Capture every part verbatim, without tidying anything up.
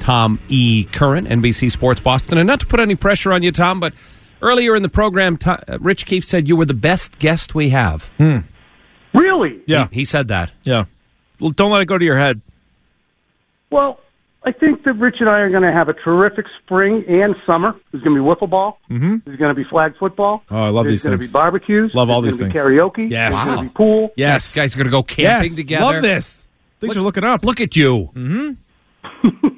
Tom E. Curran, N B C Sports Boston. And not to put any pressure on you, Tom, but earlier in the program, Tom, uh, Rich Keefe said you were the best guest we have. Hmm. Really? Yeah. He, he said that. Yeah. Well, don't let it go to your head. Well, I think that Rich and I are going to have a terrific spring and summer. There's going to be wiffle ball. Mm-hmm. There's going to be flag football. Oh, I love There's these going things. to be barbecues. Love all There's these going things. to be karaoke. Yes. There's Wow. going to be pool. Yes. Guys are going to go camping yes. together. Love this. Things Look, are looking up. Look at you. Mm-hmm.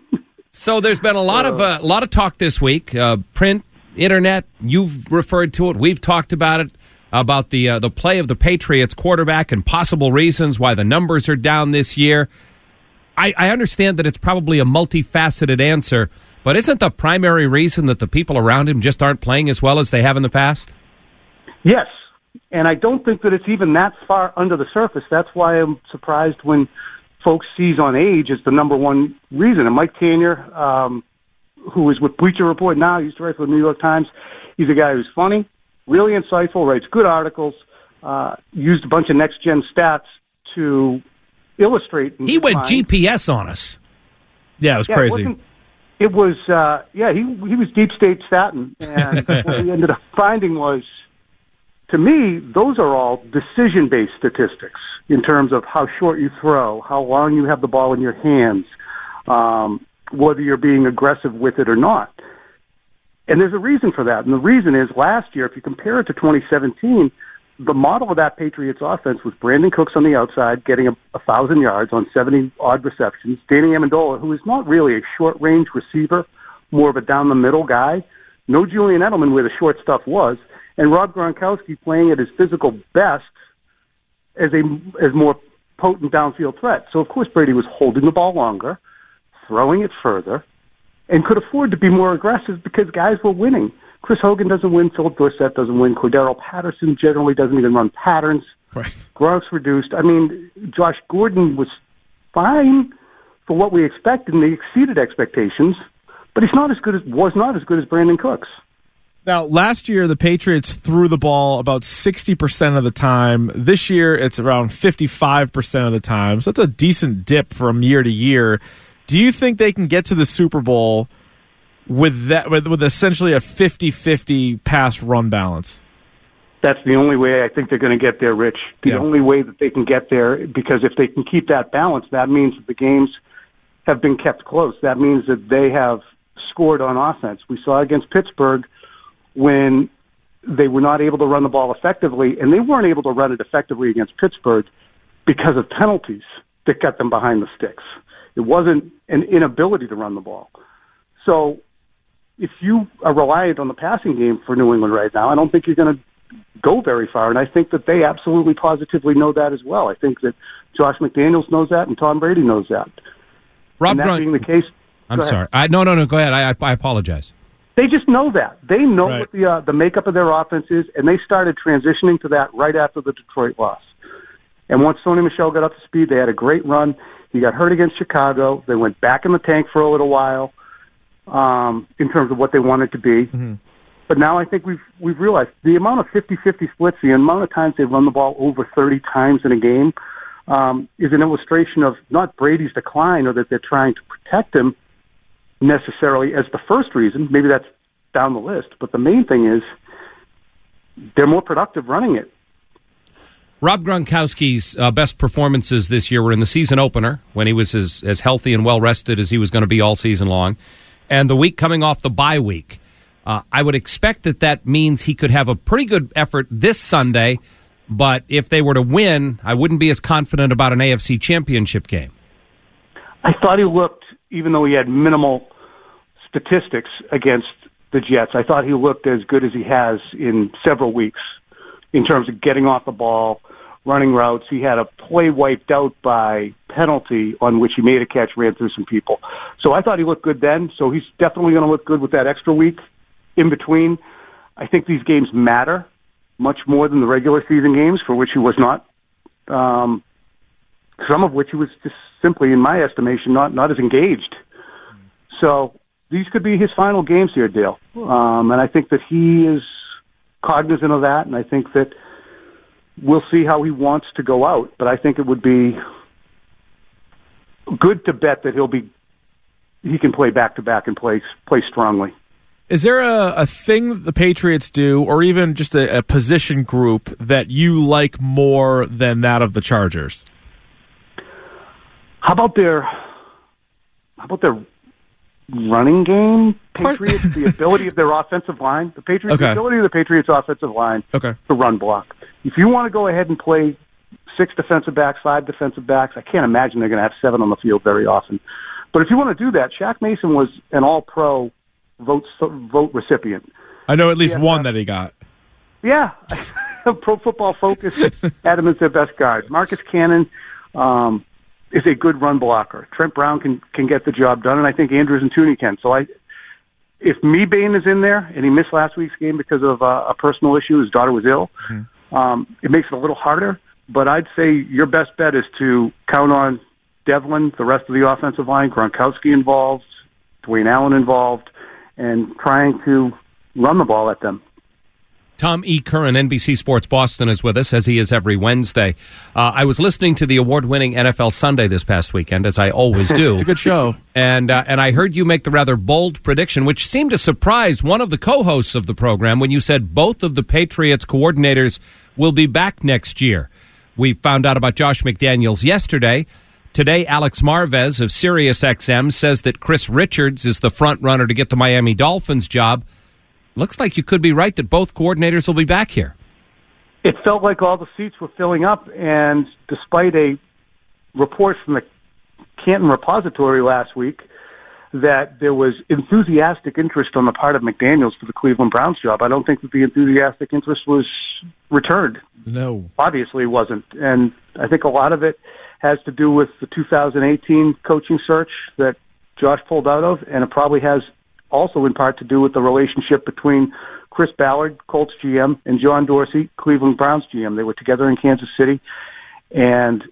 So there's been a lot of uh, a lot of talk this week. Uh, print, internet. You've referred to it. We've talked about it. About the uh, the play of the Patriots quarterback and possible reasons why the numbers are down this year. I, I understand that it's probably a multifaceted answer, but isn't the primary reason that the people around him just aren't playing as well as they have in the past? Yes, and I don't think that it's even that far under the surface. That's why I'm surprised when folks seize on age as the number one reason. And Mike Tanier, um, who is with Bleacher Report now, used to write for the New York Times, he's a guy who's funny, really insightful, writes good articles, uh, used a bunch of next-gen stats to illustrate. He went mind. G P S on us. Yeah, it was Yeah, crazy. It, it was, uh, yeah, he he was deep state statin. And what we ended up finding was, to me, those are all decision-based statistics in terms of how short you throw, how long you have the ball in your hands, um, whether you're being aggressive with it or not. And there's a reason for that. And the reason is last year, if you compare it to twenty seventeen, the model of that Patriots offense was Brandon Cooks on the outside getting a, a thousand yards on seventy-odd receptions. Danny Amendola, who is not really a short-range receiver, more of a down-the-middle guy. No Julian Edelman where the short stuff was. And Rob Gronkowski playing at his physical best as a as more potent downfield threat. So, of course, Brady was holding the ball longer, throwing it further, and could afford to be more aggressive because guys were winning. Chris Hogan doesn't win. Philip Dorsett doesn't win. Cordero Patterson generally doesn't even run patterns. Right. Gronk's reduced. I mean, Josh Gordon was fine for what we expected, and they exceeded expectations, but he's not as good as was not as good as Brandon Cooks. Now, last year, the Patriots threw the ball about sixty percent of the time. This year, it's around fifty-five percent of the time. So it's a decent dip from year to year. Do you think they can get to the Super Bowl with that with, with essentially a fifty-fifty pass-run balance? That's the only way I think they're going to get there, Rich. The Yeah. only way that they can get there, because if they can keep that balance, that means that the games have been kept close. That means that they have scored on offense. We saw against Pittsburgh when they were not able to run the ball effectively, and they weren't able to run it effectively against Pittsburgh because of penalties that got them behind the sticks. It wasn't an inability to run the ball. So if you are reliant on the passing game for New England right now, I don't think you're going to go very far, and I think that they absolutely positively know that as well. I think that Josh McDaniels knows that, and Tom Brady knows that. Rob and that Gronk, being the case, I'm go ahead. sorry. I, no, no, no. Go ahead. I, I, I apologize. They just know that. They know Right. what the uh, the makeup of their offense is, and they started transitioning to that right after the Detroit loss. And once Sony Michel got up to speed, they had a great run. He got hurt against Chicago. They went back in the tank for a little while um, in terms of what they wanted to be. Mm-hmm. But now I think we've we've realized the amount of fifty-fifty splits, the amount of times they run the ball over thirty times in a game um, is an illustration of not Brady's decline or that they're trying to protect him necessarily as the first reason. Maybe that's down the list. But the main thing is they're more productive running it. Rob Gronkowski's uh, best performances this year were in the season opener when he was as, as healthy and well-rested as he was going to be all season long, and the week coming off the bye week. Uh, I would expect that that means he could have a pretty good effort this Sunday, but if they were to win, I wouldn't be as confident about an A F C championship game. I thought he looked, even though he had minimal statistics against the Jets, I thought he looked as good as he has in several weeks in terms of getting off the ball, running routes. He had a play wiped out by penalty on which he made a catch, ran through some people. So I thought he looked good then, so he's definitely going to look good with that extra week in between. I think these games matter much more than the regular season games, for which he was not, um, some of which he was just simply, in my estimation, not, not as engaged. So these could be his final games here, Dale. Um, and I think that he is cognizant of that, and I think that we'll see how he wants to go out. But I think it would be good to bet that he'll be he can play back-to-back and play, play strongly. Is there a, a thing that the Patriots do, or even just a, a position group that you like more than that of the Chargers? How about their how about their running game? Patriots, the ability of their offensive line. The Patriots, Okay. the ability of the Patriots' offensive line Okay. to run block. If you want to go ahead and play six defensive backs, five defensive backs, I can't imagine they're going to have seven on the field very often. But if you want to do that, Shaq Mason was an All-Pro vote vote recipient. I know at least Yeah, one that he got. Yeah, Pro Football Focus had him as their best guard. Marcus Cannon um, is a good run blocker. Trent Brown can can get the job done, and I think Andrews and Tooney can. So I, if Mebane is in there, and he missed last week's game because of uh, a personal issue, his daughter was ill, mm-hmm. um, it makes it a little harder. But I'd say your best bet is to count on Devlin, the rest of the offensive line, Gronkowski involved, Dwayne Allen involved, and trying to run the ball at them. Tom E. Curran, N B C Sports Boston, is with us, as he is every Wednesday. Uh, I was listening to the award-winning N F L Sunday this past weekend, as I always do. It's a good show. And uh, and I heard you make the rather bold prediction, which seemed to surprise one of the co-hosts of the program when you said both of the Patriots coordinators will be back next year. We found out about Josh McDaniels yesterday. Today, Alex Marvez of SiriusXM says that Chris Richards is the front runner to get the Miami Dolphins job. Looks like you could be right that both coordinators will be back here. It felt like all the seats were filling up, and despite a report from the Canton Repository last week that there was enthusiastic interest on the part of McDaniels for the Cleveland Browns job, I don't think that the enthusiastic interest was returned. No. Obviously it wasn't. And I think a lot of it has to do with the two thousand eighteen coaching search that Josh pulled out of, and it probably has also in part to do with the relationship between Chris Ballard, Colts G M, and John Dorsey, Cleveland Browns G M. They were together in Kansas City, and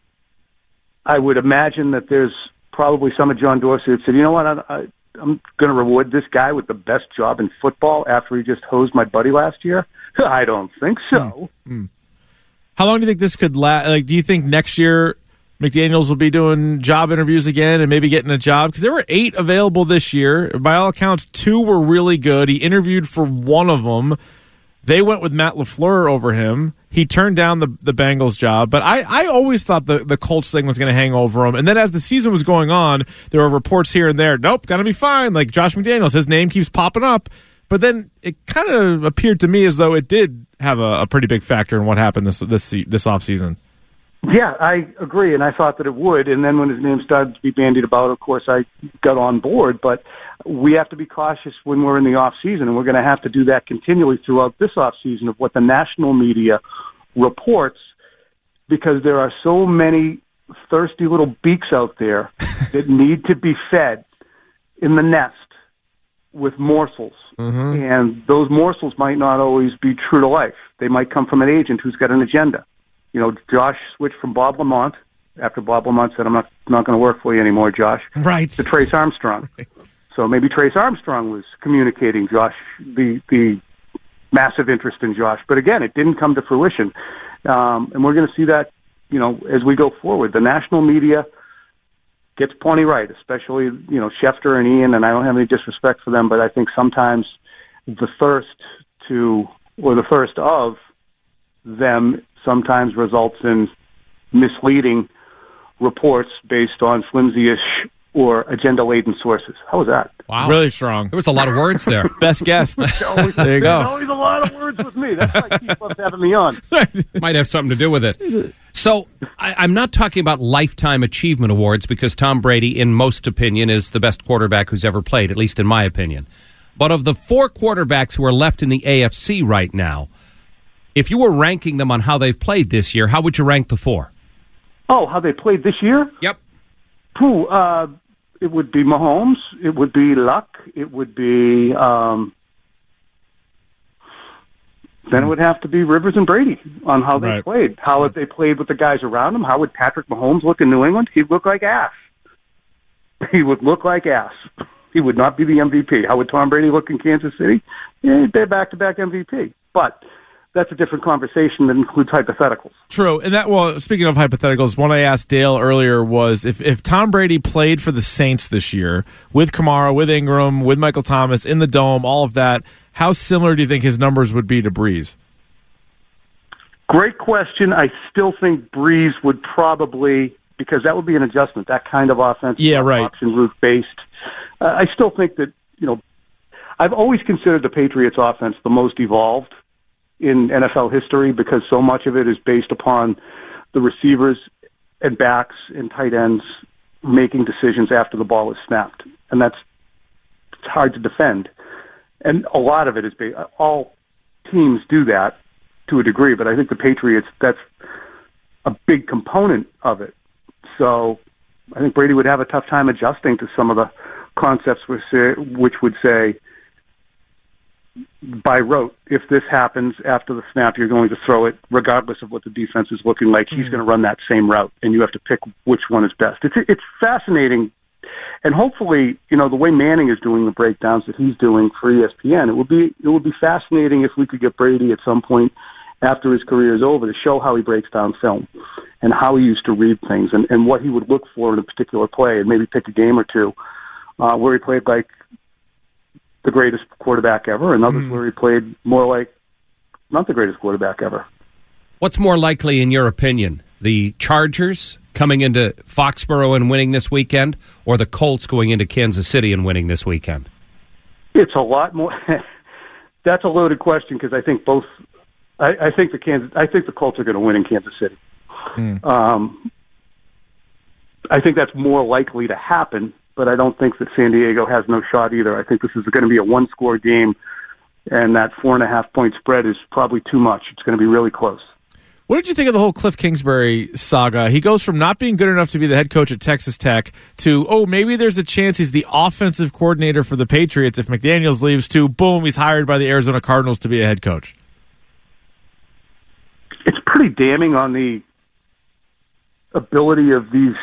I would imagine that there's probably some of John Dorsey that said, you know what, I, I, I'm going to reward this guy with the best job in football after he just hosed my buddy last year. I don't think so. Mm-hmm. How long do you think this could last? Like, do you think next year McDaniels will be doing job interviews again and maybe getting a job? Because there were eight available this year. By all accounts, two were really good. He interviewed for one of them. They went with Matt LaFleur over him. He turned down the, the Bengals job. But I, I always thought the, the Colts thing was going to hang over him. And then as the season was going on, there were reports here and there. Nope, going to be fine. Like Josh McDaniels, his name keeps popping up. But then it kind of appeared to me as though it did have a, a pretty big factor in what happened this this this offseason. Yeah, I agree, and I thought that it would. And then when his name started to be bandied about, of course, I got on board. But we have to be cautious when we're in the off season, and we're going to have to do that continually throughout this off season of what the national media reports, because there are so many thirsty little beaks out there that need to be fed in the nest with morsels. Mm-hmm. And those morsels might not always be true to life. They might come from an agent who's got an agenda. You know, Josh switched from Bob Lamont after Bob Lamont said, I'm not not going to work for you anymore, Josh, right, to Trace Armstrong. Right. So maybe Trace Armstrong was communicating Josh, the the massive interest in Josh. But again, it didn't come to fruition. Um, and we're going to see that, you know, as we go forward. The national media gets plenty right, especially, you know, Schefter and Ian, and I don't have any disrespect for them, but I think sometimes the thirst to, or the thirst of them sometimes results in misleading reports based on flimsy-ish or agenda-laden sources. How was that? Wow. Really strong. There was a lot of words there. Best guest. always, there you go. There's always a lot of words with me. That's why Keith loves having me on. Might have something to do with it. So I, I'm not talking about lifetime achievement awards, because Tom Brady, in most opinion, is the best quarterback who's ever played, at least in my opinion. But of the four quarterbacks who are left in the A F C right now, if you were ranking them on how they've played this year, how would you rank the four? Oh, how they played this year? Yep. Pooh, uh, it would be Mahomes. It would be Luck. It would be... Um, then it would have to be Rivers and Brady on how they right. played. How have they played with the guys around him? How would Patrick Mahomes look in New England? He'd look like ass. He would look like ass. He would not be the M V P. How would Tom Brady look in Kansas City? Yeah, they're back-to-back M V P. But that's a different conversation that includes hypotheticals. True. And that, well, speaking of hypotheticals, one I asked Dale earlier was if, if Tom Brady played for the Saints this year with Kamara, with Ingram, with Michael Thomas in the Dome, all of that, how similar do you think his numbers would be to Breeze? Great question. I still think Breeze would probably, because that would be an adjustment, that kind of offense. Yeah, right. Option route based. Uh, I still think that, you know, I've always considered the Patriots offense the most evolved in N F L history because so much of it is based upon the receivers and backs and tight ends making decisions after the ball is snapped. And that's it's hard to defend. And a lot of it is based, all teams do that to a degree, but I think the Patriots, that's a big component of it. So I think Brady would have a tough time adjusting to some of the concepts which would say, by rote, if this happens after the snap, you're going to throw it regardless of what the defense is looking like. He's going to run that same route, and you have to pick which one is best. It's it's fascinating, and hopefully, you know, the way Manning is doing the breakdowns that he's doing for E S P N, it would be it would be fascinating if we could get Brady at some point after his career is over to show how he breaks down film and how he used to read things and, and what he would look for in a particular play, and maybe pick a game or two uh, where he played like the greatest quarterback ever, and others mm. where he played more like not the greatest quarterback ever. What's more likely, in your opinion, the Chargers coming into Foxborough and winning this weekend, or the Colts going into Kansas City and winning this weekend? It's a lot more. That's a loaded question because I think both. I, I think the Kansas. I think the Colts are going to win in Kansas City. Mm. Um, I think that's more likely to happen. But I don't think that San Diego has no shot either. I think this is going to be a one-score game, and that four-and-a-half-point spread is probably too much. It's going to be really close. What did you think of the whole Cliff Kingsbury saga? He goes from not being good enough to be the head coach at Texas Tech to, oh, maybe there's a chance he's the offensive coordinator for the Patriots if McDaniels leaves, to, boom, he's hired by the Arizona Cardinals to be a head coach. It's pretty damning on the ability of these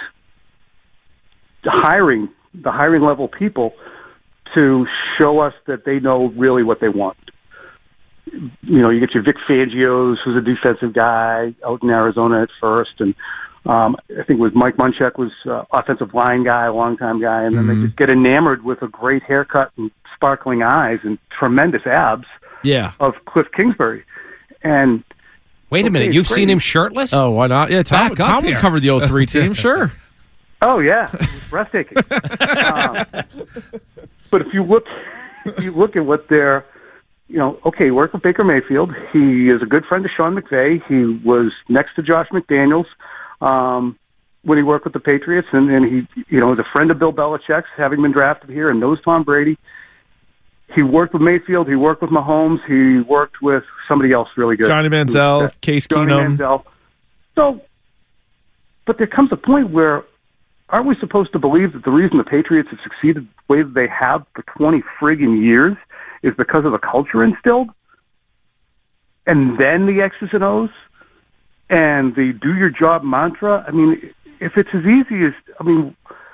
hiring the hiring level people to show us that they know really what they want. You know, you get your Vic Fangios, who's a defensive guy out in Arizona at first, and um, I think it was Mike Munchak was uh, offensive line guy, a long-time guy, and then mm-hmm. they just get enamored with a great haircut and sparkling eyes and tremendous abs yeah. of Cliff Kingsbury. And wait a okay, minute, you've great. seen him shirtless? Oh, why not? Yeah, Tom, Tom has covered the oh three team, sure. Oh yeah, it was breathtaking. um, but if you look, if you look at what they're, you know, okay, he worked with Baker Mayfield. He is a good friend of Sean McVay. He was next to Josh McDaniels um, when he worked with the Patriots, and, and he, you know, is a friend of Bill Belichick's, having been drafted here, and knows Tom Brady. He worked with Mayfield. He worked with Mahomes. He worked with somebody else really good, Johnny Manziel, Case Johnny Keenum. Manziel. So, but there comes a point where, aren't we supposed to believe that the reason the Patriots have succeeded the way that they have for twenty friggin' years is because of the culture instilled? And then the X's and O's? And the do your job mantra? I mean, if it's as easy as, I mean,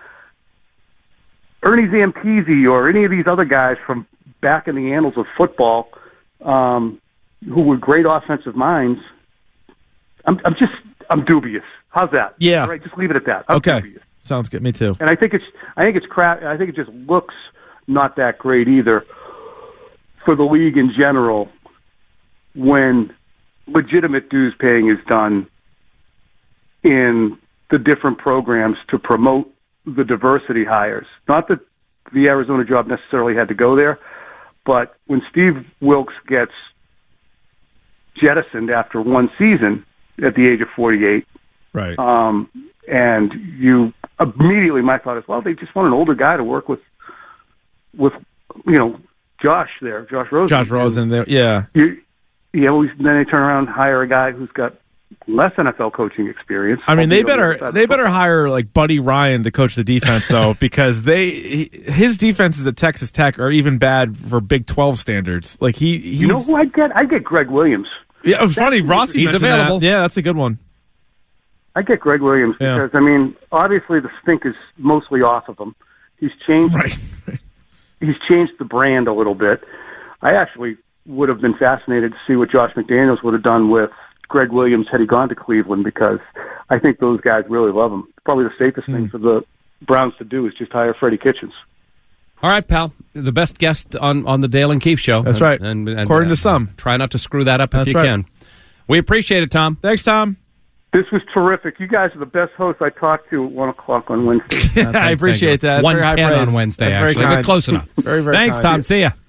Ernie Zampese or any of these other guys from back in the annals of football um, who were great offensive minds, I'm, I'm just, I'm dubious. How's that? Yeah. All right, just leave it at that. I'm okay. dubious. Sounds good. Me too. And I think it's I think it's crap. I think it just looks not that great either for the league in general when legitimate dues paying is done in the different programs to promote the diversity hires. Not that the Arizona job necessarily had to go there, but when Steve Wilks gets jettisoned after one season at the age of forty-eight, right? Um, and you immediately, my thought is, well, they just want an older guy to work with, with you know, Josh there, Josh Rosen. Josh Rosen, there, yeah. You, you always then they turn around and hire a guy who's got less N F L coaching experience. I mean, they better they better hire like Buddy Ryan to coach the defense though, because they he, his defenses at Texas Tech are even bad for Big twelve standards. Like he, he's, you know who I'd get? I'd get Greg Williams. Yeah, it was funny. Rossi, he's available. That. Yeah, that's a good one. I get Greg Williams yeah. because I mean, obviously the stink is mostly off of him. He's changed. Right. He's changed the brand a little bit. I actually would have been fascinated to see what Josh McDaniels would have done with Greg Williams had he gone to Cleveland, because I think those guys really love him. Probably the safest mm. thing for the Browns to do is just hire Freddie Kitchens. All right, pal. The best guest on, on the Dale and Keefe show. That's and, right. And, and, According uh, to some. Try not to screw that up That's if you right. can. We appreciate it, Tom. Thanks, Tom. This was terrific. You guys are the best hosts I talked to at one o'clock on Wednesday. I appreciate that. one ten on Wednesday, That's actually, but close enough. very, very Thanks, kind. Tom. See ya.